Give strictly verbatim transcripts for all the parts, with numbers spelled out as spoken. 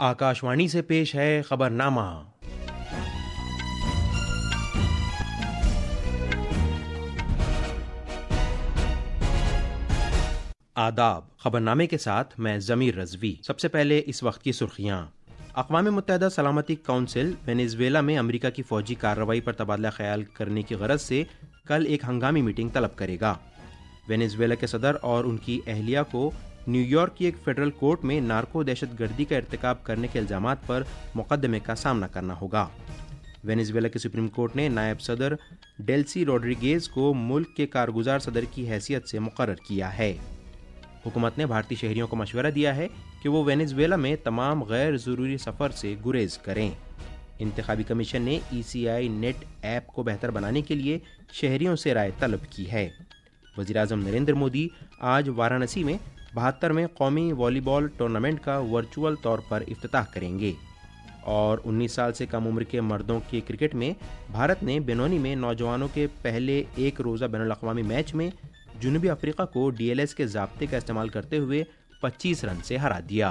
आकाशवाणी से पेश है खबरनामा। आदाब। खबरनामे के साथ मैं जमीर रजवी। सबसे पहले इस वक्त की सुर्खियां। अक़वाम मुत्तहिदा सलामती काउंसिल वेनेज़ुएला में अमेरिका की फ़ौजी कार्रवाई पर तबादला ख्याल करने की गरज से कल एक हंगामी मीटिंग तलब करेगा। वेनेज़ुएला के सदर और उनकी अहलिया को न्यूयॉर्क की एक फेडरल कोर्ट में नार्को दहशत गर्दी का इर्तिकाब करने के इल्ज़ामात पर मुकदमे का सामना करना होगा। वेनेज़ुएला की सुप्रीम कोर्ट ने नायब सदर डेल्सी रोड्रिगेज को मुल्क के कारगुजार सदर की हैसियत से मुकर्रर किया है। हुकूमत ने भारतीय शहरियों को मशवरा दिया है कि वो वेनेज़ुएला में तमाम गैर ज़रूरी सफ़र से गुरेज करें। इंतखाबी कमीशन ने ई सी आई नेट ऐप को बेहतर बनाने के लिए शहरियों से राय तलब की है। वज़ीर आज़म नरेंद्र मोदी आज वाराणसी में बहत्तरवें कौमी वॉलीबॉल टूर्नामेंट का वर्चुअल तौर पर इफ्तिताह करेंगे। और उन्नीस साल से कम उम्र के मर्दों के क्रिकेट में भारत ने बेनोनी में नौजवानों के पहले एक रोज़ा बैनुल-अक़वामी मैच में जनूबी अफ्रीका को डी एल एस के ज़ाब्ते का इस्तेमाल करते हुए पच्चीस रन से हरा दिया।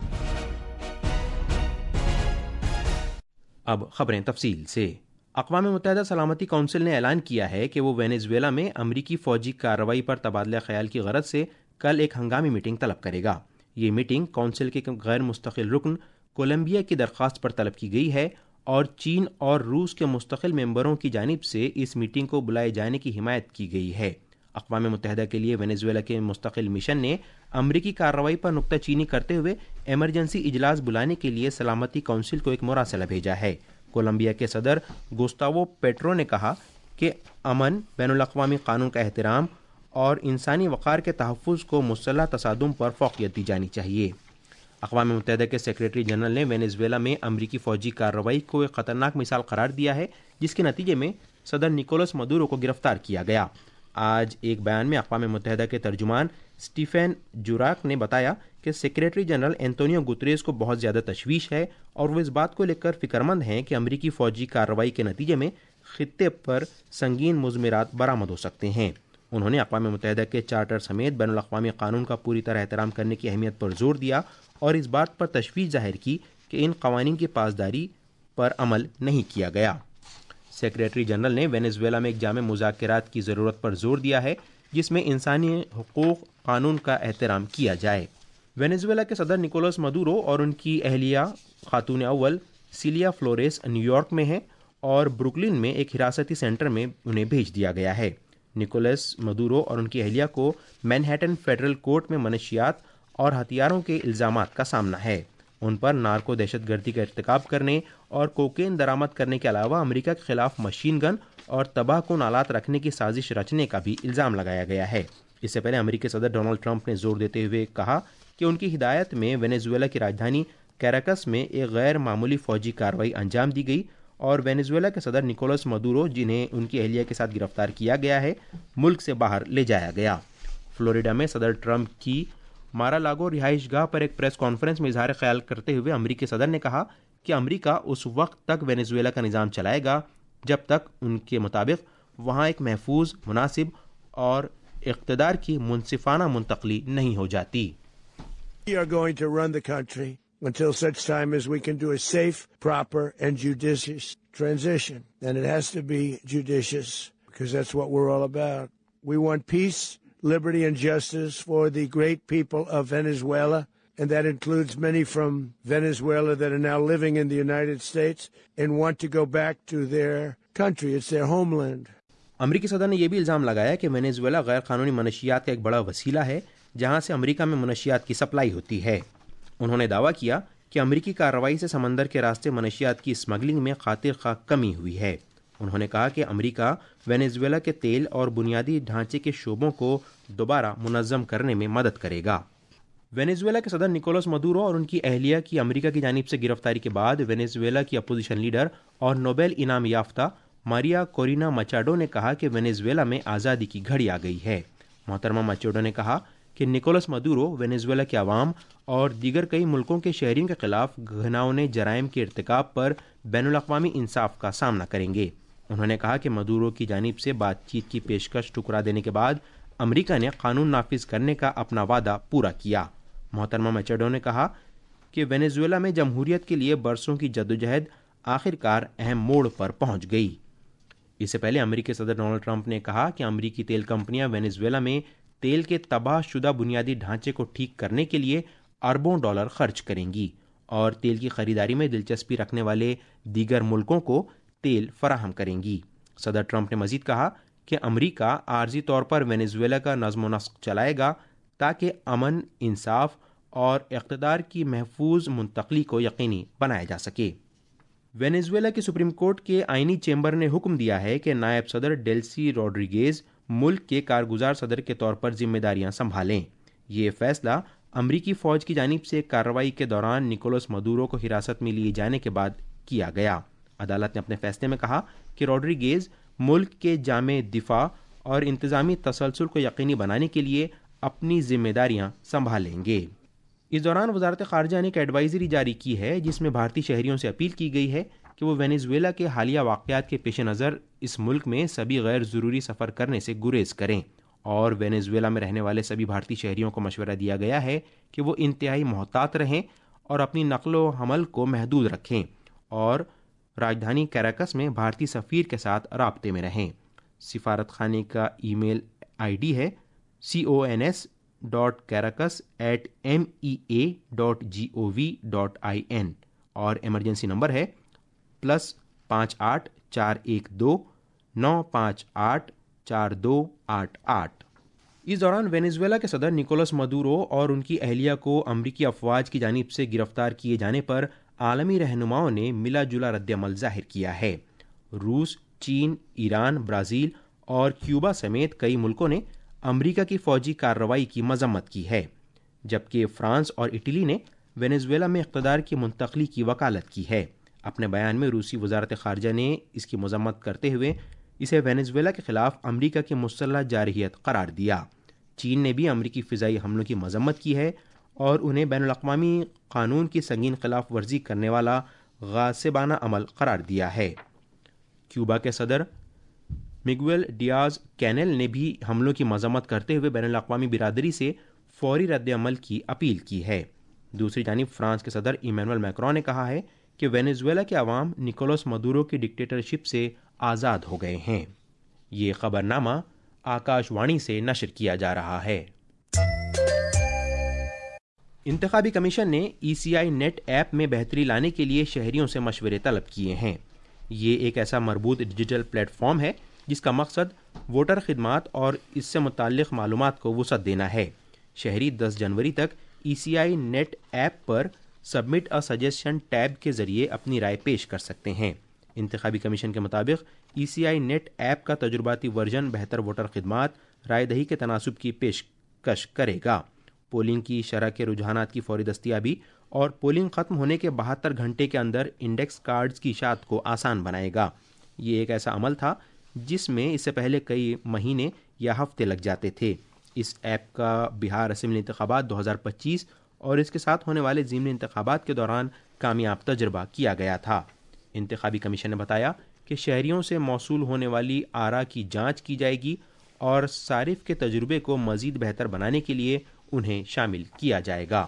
अब खबरें तफसील से। अक़वाम मुत्तहिदा सलामती काउंसिल ने ऐलान किया है कि वो वेनेज़ुएला में अमरीकी फ़ौजी कार्रवाई पर तबादला ख्याल की गरज से कल एक हंगामी मीटिंग तलब करेगा। ये मीटिंग काउंसिल के गैर मुस्तकिल रुकन कोलंबिया की दरख्वास्त पर तलब की गई है और चीन और रूस के मुस्तकिल मेंबरों की जानिब से इस मीटिंग को बुलाए जाने की हिमायत की गई है। अक़वाम मुत्तहिदा के लिए वेनेज़ुएला के मुस्तकिल मिशन ने अमरीकी कार्रवाई पर नुक्ताचीनी करते हुए एमरजेंसी इजलास बुलाने के लिए सलामती काउंसिल को एक मुरासला भेजा है। कोलंबिया के सदर गुस्तावो पेट्रो ने कहा कि अमन, बैनुल-अक़वामी कानून का एहतराम और इंसानी वक़ार के तहफ़्फ़ुज़ को मुसल्लह तसादुम पर फ़ौक़ियत दी जानी चाहिए। अक़वाम मुत्तहिदा के सेक्रेटरी जनरल ने वेनेज़ुएला में अमरीकी फ़ौजी कार्रवाई को एक ख़तरनाक मिसाल करार दिया है, जिसके नतीजे में सदर निकोलस मदुरो को गिरफ्तार किया गया। आज एक बयान में अक़वाम मुत्तहिदा के तर्जुमान स्टीफ़ेन जुराक ने बताया कि सेक्रेटरी जनरल एंटोनियो गुतरेस को बहुत ज़्यादा तशवीश है और वो इस बात को लेकर फ़िक्रमंद हैं कि अमरीकी फ़ौजी कार्रवाई के नतीजे में ख़ित्ते पर संगीन मुज़मिरात बरामद हो सकते हैं। उन्होंने अक़वाम मुत्तहिदा के चार्टर समेत बैनुल-अक़वामी कानून का पूरी तरह एहतराम करने की अहमियत पर जोर दिया और इस बात पर तशवीश ज़ाहिर की कि इन कवानीन की पासदारी पर अमल नहीं किया गया। सेक्रेटरी जनरल ने वेनेज़ुएला में एक जामे मुज़ाकरात की ज़रूरत पर जोर दिया है, जिसमें इंसानी हुकूक़ कानून का एहतराम किया जाए। वेनेज़ुएला के सदर निकोलस मदुरो और उनकी अहलिया खातून अव्वल सिलिया फ्लोरेस न्यूयॉर्क में हैं और ब्रुकलिन में एक हिरासती सेंटर में उन्हें भेज दिया गया है। निकोलस मदुरो और उनकी अहलिया को मैनहट्टन फेडरल कोर्ट में मनशियात और हथियारों के इल्ज़ामात का सामना है। उन पर नार्को दहशत गर्दी का इर्तिकाब करने और कोकेन दरामद करने के अलावा अमेरिका के खिलाफ मशीन गन और तबाहकुन आलात रखने की साजिश रचने का भी इल्ज़ाम लगाया गया है। इससे पहले अमेरिकी सदर डोनाल्ड ट्रंप ने जोर देते हुए कहा कि उनकी हिदायत में वेनेज़ुएला की राजधानी कैराकस में एक गैर मामूली फ़ौजी कार्रवाई अंजाम दी गई और वेनेज़ुएला के सदर निकोलस मदुरो, जिन्हें उनकी अहलिया के साथ गिरफ्तार किया गया है, मुल्क से बाहर ले जाया गया। फ्लोरिडा में सदर ट्रंप की मारा लागो रिहाइश गाह पर एक प्रेस कॉन्फ्रेंस में इजहार ख्याल करते हुए अमरीकी सदर ने कहा कि अमरीका उस वक्त तक वेनेज़ुएला का निज़ाम चलाएगा जब तक उनके मुताबिक वहाँ एक महफूज, मुनासिब और इक़्तिदार की मुनसिफाना मुंतक़ली नहीं हो जाती। We are going to run the country until such time as we can do a safe, proper and judicious transition. And it has to be judicious because that's what we're all about. We want peace, liberty and justice for the great people of Venezuela, and that includes many from Venezuela that are now living in the United States and want to go back to their country. It's their homeland. अमरीकी सदर ने यह भी इल्ज़ाम लगाया कि Venezuela गैर कानूनी मनशियात का एक बड़ा वसीला है, जहां से अमेरिका में मनशियात की सप्लाई होती है। उन्होंने दावा किया कि अमरीकी कार्रवाई से समंदर के रास्ते मनशियात की स्मगलिंग में खातिर खा कमी हुई है। उन्होंने कहा कि अमेरिका वेनेज़ुएला के तेल और बुनियादी ढांचे के शोबों को दोबारा मुनज़्ज़म करने में मदद करेगा। वेनेज़ुएला के सदर निकोलस मदुरो और उनकी अहलिया की अमेरिका की जानिब से गिरफ्तारी के बाद वेनेज़ुएला की अपोजिशन लीडर और नोबेल इनाम याफ्ता मारिया कोरिना मचाडो ने कहा कि वेनेज़ुएला में आज़ादी की घड़ी आ गई है। मोहतरमा मचाडो ने कहा कि निकोलस मदुरो वेनेज़ुएला के अवाम और दीगर कई मुल्कों के शहरियों के खिलाफ घिनौने जराइम के इर्तिकाब पर बैनुल-अक़वामी इंसाफ का सामना करेंगे। उन्होंने कहा कि मदुरो की जानिब से बातचीत की पेशकश ठुकरा देने के बाद अमेरिका ने कानून नाफिज करने का अपना वादा पूरा किया। मोहतरमा मचाडो ने कहा کہ وینیزویلا میں جمہوریت کے لیے برسوں کی جدوجہد آخر کار اہم موڑ پر پہنچ گئی۔ اس سے پہلے امریکی صدر ڈونلڈ ٹرمپ نے کہا کہ امریکی تیل کمپنیاں وینیزویلا میں تیل کے تباہ شدہ بنیادی ڈھانچے کو ٹھیک کرنے کے لیے اربوں ڈالر خرچ کریں گی اور تیل کی خریداری میں دلچسپی رکھنے والے دیگر ملکوں کو تیل فراہم کریں گی۔ صدر ٹرمپ نے مزید کہا کہ امریکہ عارضی طور پر وینیزویلا کا نظم و نسق چلائے گا تاکہ امن، انصاف اور اقتدار کی محفوظ منتقلی کو یقینی بنایا جا سکے۔ وینیزویلا کی سپریم کورٹ کے آئینی چیمبر نے حکم دیا ہے کہ نائب صدر ڈیلسی روڈریگیز ملک کے کارگزار صدر کے طور پر ذمہ داریاں سنبھالیں۔ یہ فیصلہ امریکی فوج کی جانب سے کارروائی کے دوران نکولس مدورو کو حراست میں لیے جانے کے بعد کیا گیا۔ عدالت نے اپنے فیصلے میں کہا کہ روڈریگیز ملک کے جامع دفاع اور انتظامی تسلسل کو یقینی بنانے کے لیے اپنی ذمہ داریاں سنبھالیں گے۔ اس دوران وزارت خارجہ نے ایک ایڈوائزری جاری کی ہے جس میں بھارتی شہریوں سے اپیل کی گئی ہے کہ وہ وینیزویلا کے حالیہ واقعات کے پیش نظر اس ملک میں سبھی غیر ضروری سفر کرنے سے گریز کریں، اور وینیزویلا میں رہنے والے سبھی بھارتی شہریوں کو مشورہ دیا گیا ہے کہ وہ انتہائی محتاط رہیں اور اپنی نقل و حمل کو محدود رکھیں اور راجدھانی کیراکس میں بھارتی سفیر کے ساتھ رابطے میں رہیں۔ سفارت خانے کا ای میل آئی ڈی ہے C O N S dot Caracas at M E A dot G O V dot I N اور ایمرجنسی نمبر ہے پلس پانچ آٹھ چار ایک دو نو پانچ آٹھ چار دو آٹھ آٹھ۔ اس دوران وینیزویلا کے صدر نکولس مدورو اور ان کی اہلیہ کو امریکی افواج کی جانب سے گرفتار کیے جانے پر عالمی رہنماؤں نے ملا جلا رد عمل ظاہر کیا ہے۔ روس، چین، ایران، برازیل اور کیوبا سمیت کئی ملکوں نے امریکہ کی فوجی کارروائی کی مذمت کی ہے، جبکہ فرانس اور اٹلی نے وینیزویلا میں اقتدار کی منتقلی کی وکالت کی ہے۔ اپنے بیان میں روسی وزارت خارجہ نے اس کی مذمت کرتے ہوئے اسے وینیزویلا کے خلاف امریکہ کی مسلح جارحیت قرار دیا۔ چین نے بھی امریکی فضائی حملوں کی مذمت کی ہے اور انہیں بین الاقوامی قانون کی سنگین خلاف ورزی کرنے والا غاصبانہ عمل قرار دیا ہے۔ کیوبا کے صدر میگویل ڈیاز کینیل نے بھی حملوں کی مذمت کرتے ہوئے بین الاقوامی برادری سے فوری رد عمل کی اپیل کی ہے۔ دوسری جانب فرانس کے صدر ایمینوئل میکرون نے کہا ہے کہ وینیزویلا کے عوام نکولس مدورو کی ڈکٹیٹرشپ سے آزاد ہو گئے ہیں۔ یہ خبر نامہ آکاش وانی سے نشر کیا جا رہا ہے۔ انتخابی کمیشن نے ای سی آئی نیٹ ایپ میں بہتری لانے کے لیے شہریوں سے مشورے طلب کیے ہیں۔ یہ ایک ایسا مربوط ڈیجیٹل پلیٹ فارم ہے جس کا مقصد ووٹر خدمات اور اس سے متعلق معلومات کو وسعت دینا ہے۔ شہری دس جنوری تک E C I net app پر سبمٹ اے سجیشن ٹیب کے ذریعے اپنی رائے پیش کر سکتے ہیں۔ انتخابی کمیشن کے مطابق ای سی آئی نیٹ ایپ کا تجرباتی ورژن بہتر ووٹر خدمات، رائے دہی کے تناسب کی پیشکش کرے گا، پولنگ کی شرح کے رجحانات کی فوری دستیابی اور پولنگ ختم ہونے کے بہتر گھنٹے کے اندر انڈیکس کارڈز کی اشاعت کو آسان بنائے گا۔ یہ ایک ایسا عمل تھا جس میں اس سے پہلے کئی مہینے یا ہفتے لگ جاتے تھے۔ اس ایپ کا بہار اسمبلی انتخابات دو ہزار پچیس اور اس کے ساتھ ہونے والے ضمنی انتخابات کے دوران کامیاب تجربہ کیا گیا تھا۔ انتخابی کمیشن نے بتایا کہ شہریوں سے موصول ہونے والی آراء کی جانچ کی جائے گی اور صارف کے تجربے کو مزید بہتر بنانے کے لیے انہیں شامل کیا جائے گا۔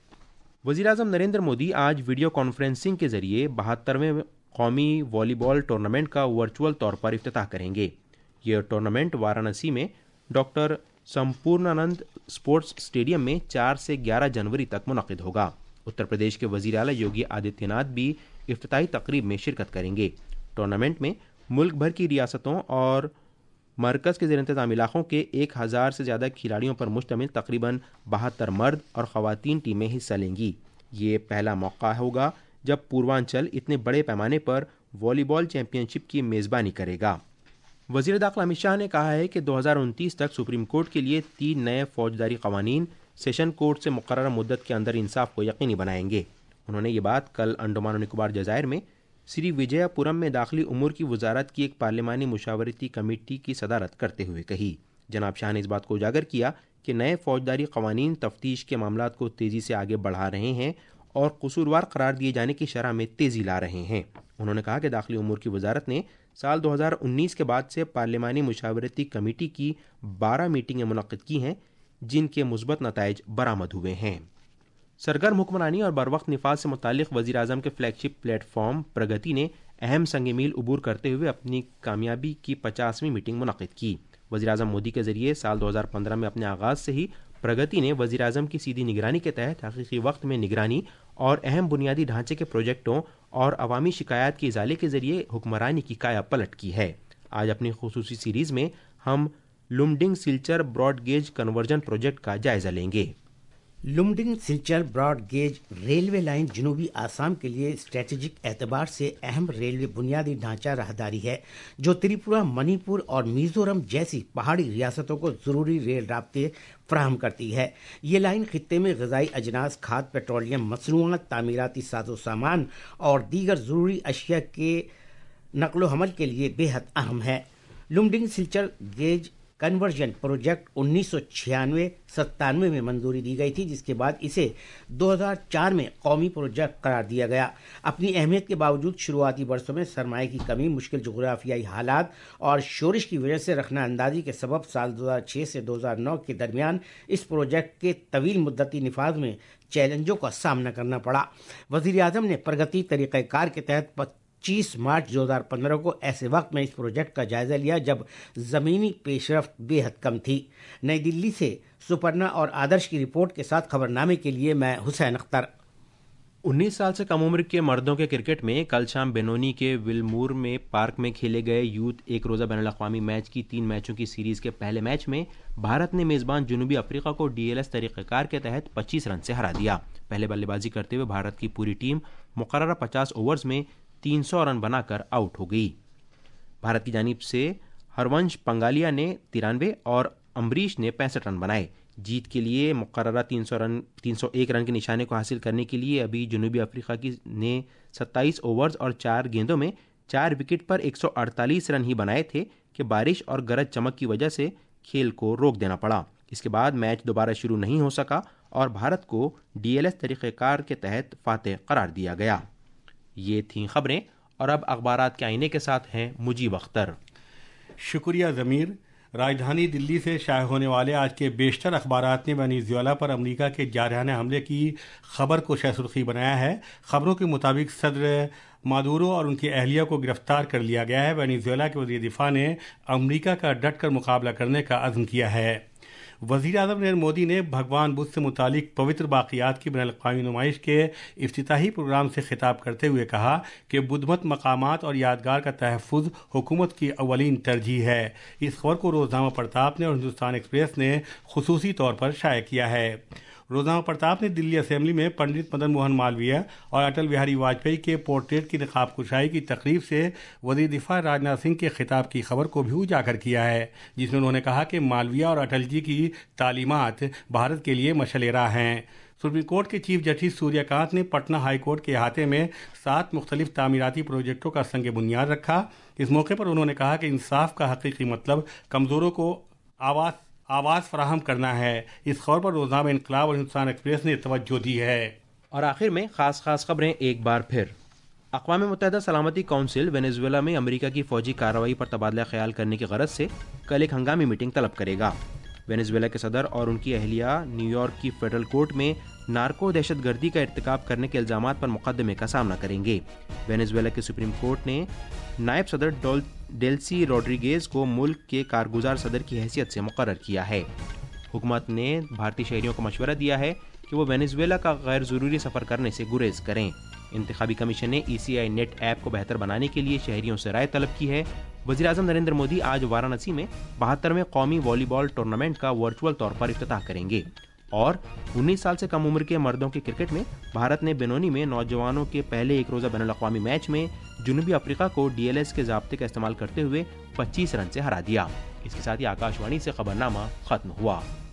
وزیراعظم نریندر مودی آج ویڈیو کانفرنسنگ کے ذریعے بہترویں قومی والی بال ٹورنامنٹ کا ورچوئل طور پر افتتاح کریں گے۔ یہ ٹورنامنٹ وارانسی میں ڈاکٹر سمپورنانند اسپورٹس اسٹیڈیم میں چار سے گیارہ جنوری تک منعقد ہوگا۔ اتر پردیش کے وزیر اعلیٰ یوگی آدتیہ ناتھ بھی افتتاحی تقریب میں شرکت کریں گے۔ ٹورنامنٹ میں ملک بھر کی ریاستوں اور مرکز کے زیر انتظام علاقوں کے ایک ہزار سے زیادہ کھلاڑیوں پر مشتمل تقریباً بہتر مرد اور خواتین ٹیمیں حصہ لیں گی۔ یہ پہلا موقع ہوگا جب پوروانچل اتنے بڑے پیمانے پر والی بال چیمپئن شپ کی میزبانی کرے گا۔ وزیر داخلہ امت شاہ نے کہا ہے کہ دو ہزار انتیس تک سپریم کورٹ کے لیے تین نئے فوجداری قوانین سیشن کورٹ سے مقررہ مدت کے اندر انصاف کو یقینی بنائیں گے۔ انہوں نے یہ بات کل انڈمان و نکوبار جزائر میں سری وجے پورم میں داخلی امور کی وزارت کی ایک پارلیمانی مشاورتی کمیٹی کی صدارت کرتے ہوئے کہی۔ جناب شاہ نے اس بات کو اجاگر کیا کہ نئے فوجداری قوانین تفتیش کے معاملات کو تیزی سے آگے بڑھا رہے ہیں اور قصوروار قرار دیے جانے کی شرح میں تیزی لا رہے ہیں۔ انہوں نے کہا کہ داخلی امور کی وزارت نے سال دو ہزار انیس کے بعد سے پارلیمانی مشاورتی کمیٹی کی بارہ میٹنگیں منعقد کی ہیں جن کے مثبت نتائج برآمد ہوئے ہیں۔ سرگرم حکمرانی اور بروقت نفاذ سے متعلق وزیر اعظم کے flagship platform Pragati نے اہم سنگ میل عبور کرتے ہوئے اپنی کامیابی کی پچاسویں میٹنگ منعقد کی. وزیر اعظم مودی کے ذریعے سال دو ہزار پندرہ میں اپنے آغاز سے ہی پرگتی نے وزیر اعظم کی سیدھی نگرانی کے تحت حقیقی وقت میں نگرانی اور اہم بنیادی ڈھانچے کے پروجیکٹوں اور عوامی شکایات کے ازالے کے ذریعے حکمرانی کی کایا پلٹ کی ہے. آج اپنی خصوصی سیریز میں ہم Lumding Silchar broad gauge conversion project کا جائزہ لیں گے. Lumding Silchar broad gauge railway line جنوبی آسام کے لیے اسٹریٹجک اعتبار سے اہم ریلوے بنیادی ڈھانچہ راہداری ہے جو تریپورہ، منی پور اور میزورم جیسی پہاڑی ریاستوں کو ضروری ریل رابطے فراہم کرتی ہے. یہ لائن خطے میں غذائی اجناس، کھاد، پیٹرولیم مصنوعات، تعمیراتی ساز و سامان اور دیگر ضروری اشیاء کے نقل و حمل کے لیے بے حد اہم ہے. Lumding Silchar gauge conversion project انیس سو چھیانوے ستانوے میں منظوری دی گئی تھی، جس کے بعد اسے دو ہزار چار میں قومی پروجیکٹ قرار دیا گیا. اپنی اہمیت کے باوجود شروعاتی برسوں میں سرمایہ کی کمی، مشکل جغرافیائی حالات اور شورش کی وجہ سے رخنہ اندازی کے سبب سال دو ہزار چھ سے دو ہزار نو کے درمیان اس پروجیکٹ کے طویل مدتی نفاذ میں چیلنجوں کا سامنا کرنا پڑا. وزیر اعظم نے پرگتی طریقہ کار کے تحت پچیس مارچ دو ہزار پندرہ کو ایسے وقت میں اس پروجیکٹ کا جائزہ لیا جب زمینی پیش رفت بے حد کم تھی. نئی دلی سے سپرنا اور آدرش کی رپورٹ کے ساتھ خبر نامے کے لیے میں حسین اختر. انیس سال سے کم عمر کے مردوں کے کرکٹ میں کل شام بینونی کے ولمور میں پارک میں کھیلے گئے یوتھ ایک روزہ بین الاقوامی میچ کی تین میچوں کی سیریز کے پہلے میچ میں بھارت نے میزبان جنوبی افریقہ کو ڈی ایل ایس طریقہ کار کے تحت پچیس رن سے ہرا دیا. پہلے بلے بازی کرتے ہوئے بھارت کی پوری ٹیم مقررہ پچاس اوورز میں تین سو رن بنا کر آؤٹ ہو گئی. بھارت کی جانب سے ہرونش پنگالیا نے ترانوے اور امبریش نے پینسٹھ رن بنائے. جیت کے لیے مقررہ تین سو رن تین سو ایک رن کے نشانے کو حاصل کرنے کے لیے ابھی جنوبی افریقہ کی نے ستائیس اوورز اور چار گیندوں میں چار وکٹ پر ایک سو اڑتالیس رن ہی بنائے تھے کہ بارش اور گرج چمک کی وجہ سے کھیل کو روک دینا پڑا. اس کے بعد میچ دوبارہ شروع نہیں ہو سکا اور بھارت کو ڈی ایل ایس طریقہ کار کے تحت فاتح قرار دیا گیا. یہ تھیں خبریں اور اب اخبارات کے آئینے کے ساتھ ہیں مجیب اختر. شکریہ ضمیر. راجدھانی دلی سے شائع ہونے والے آج کے بیشتر اخبارات نے وینیزویلا پر امریکہ کے جارحانہ حملے کی خبر کو شہ سرخی بنایا ہے. خبروں کے مطابق صدر مادورو اور ان کی اہلیہ کو گرفتار کر لیا گیا ہے. وینیزویلا کے وزیر دفاع نے امریکہ کا ڈٹ کر مقابلہ کرنے کا عزم کیا ہے. وزیر اعظم نریندر مودی نے بھگوان بدھ سے متعلق پوتر باقیات کی بین الاقوامی نمائش کے افتتاحی پروگرام سے خطاب کرتے ہوئے کہا کہ بدھ مت مقامات اور یادگار کا تحفظ حکومت کی اولین ترجیح ہے. اس خبر کو روزنامہ پرتاپ نے اور ہندوستان ایکسپریس نے خصوصی طور پر شائع کیا ہے. روزنامہ پرتاپ نے دلی اسمبلی میں پنڈت مدن موہن مالویہ اور اٹل بہاری واجپئی کے پورٹریٹ کی نقاب کشائی کی تقریب سے وزیر دفاع راجناتھ سنگھ کے خطاب کی خبر کو بھی اجاگر کیا ہے، جس میں انہوں نے کہا کہ مالویہ اور اٹل جی کی تعلیمات بھارت کے لیے مشعل راہ ہیں. سپریم کورٹ کے چیف جسٹس سوریہ کانت نے پٹنہ ہائی کورٹ کے احاطے میں سات مختلف تعمیراتی پروجیکٹوں کا سنگ بنیاد رکھا. اس موقع پر انہوں نے کہا کہ انصاف کا حقیقی مطلب کمزوروں کو آواز آواز فراہم کرنا ہے. اس خبر پر روزنامہ انقلاب اور ہندوستان ایکسپریس نے توجہ دی ہے. اور آخر میں خاص خاص خبریں ایک بار پھر. اقوام متحدہ سلامتی کونسل وینیزویلا میں امریکہ کی فوجی کارروائی پر تبادلہ خیال کرنے کی غرض سے کل ایک ہنگامی میٹنگ طلب کرے گا. وینیزویلا کے صدر اور ان کی اہلیہ نیو یارک کی فیڈرل کورٹ میں نارکو دہشت گردی کا ارتکاب کرنے کے الزامات پر مقدمے کا سامنا کریں گے. وینیزویلا کے سپریم کورٹ نے نائب صدر ڈیلسی روڈریگیز کو ملک کے کارگزار صدر کی حیثیت سے مقرر کیا ہے. حکومت نے بھارتی شہریوں کو مشورہ دیا ہے کہ وہ وینیزویلا کا غیر ضروری سفر کرنے سے گریز کریں. انتخابی کمیشن نے ای سی آئی نیٹ ایپ کو بہتر بنانے کے لیے شہریوں سے رائے طلب کی ہے. وزیر اعظم نریندر مودی آج وارانسی میں بہترویں قومی والی بال ٹورنامنٹ کا ورچوئل طور پر افتتاح کریں گے. اور انیس سال سے کم عمر کے مردوں کے کرکٹ میں بھارت نے بینونی میں نوجوانوں کے پہلے ایک روزہ بین الاقوامی میچ میں جنوبی افریقہ کو ڈی ایل ایس کے ضابطے کا استعمال کرتے ہوئے پچیس رن سے ہرا دیا. اس کے ساتھ ہی آکاش وانی سے خبرنامہ ختم ہوا.